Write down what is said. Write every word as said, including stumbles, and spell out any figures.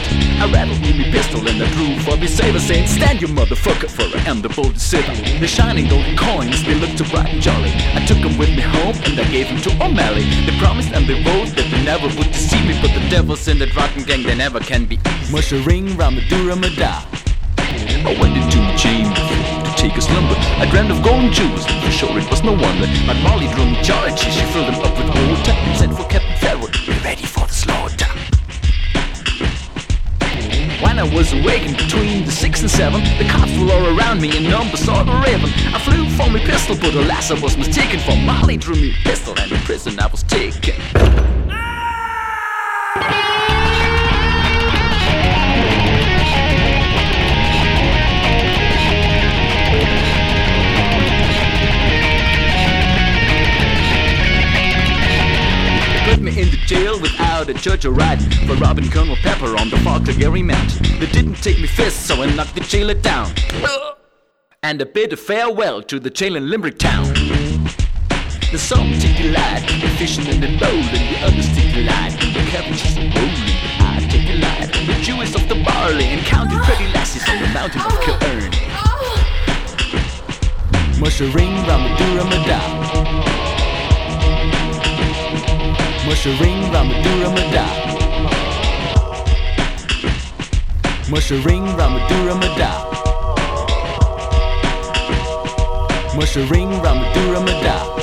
I rattled me me pistol and I drew for the saber, saying, stand you motherfucker, for I am the bold deceiver. The shining golden coins, they looked so bright and jolly. I took them with me home and I gave them to O'Malley. They promised and they vowed that they never would deceive me, but the devils in that rotten gang, they never can be. Mushering Ramadura-Mada. I went into my chamber to take a slumber. I dreamt of golden jewels, for sure it was no wonder. But Molly drew me charge, she filled them up with water and sent for Captain Farrell, be ready for the slaughter. When I was awakened between the six and seven, the cops were all around me in numbers saw the raven. I flew for my pistol, but alas I was mistaken, for Molly drew me a pistol and in prison I was taken. Put me in the jail without a judge or right for robbing Colonel Pepper on the Falkirk Mountain. They didn't take me fist, so I knocked the jailer down and a bid a farewell to the jail in Limerick town. The some take the light, the fishing in the bowl, and the others take the light. The cabbages are rolling, but I take the light. The Jewish of the barley and counting pretty lasses on the mountain of Kilern. Mushering Ramadura-Mada. Mushering Ramadura-Mada. Mushering Ramadura-Mada. Mushering Ramadura-Mada.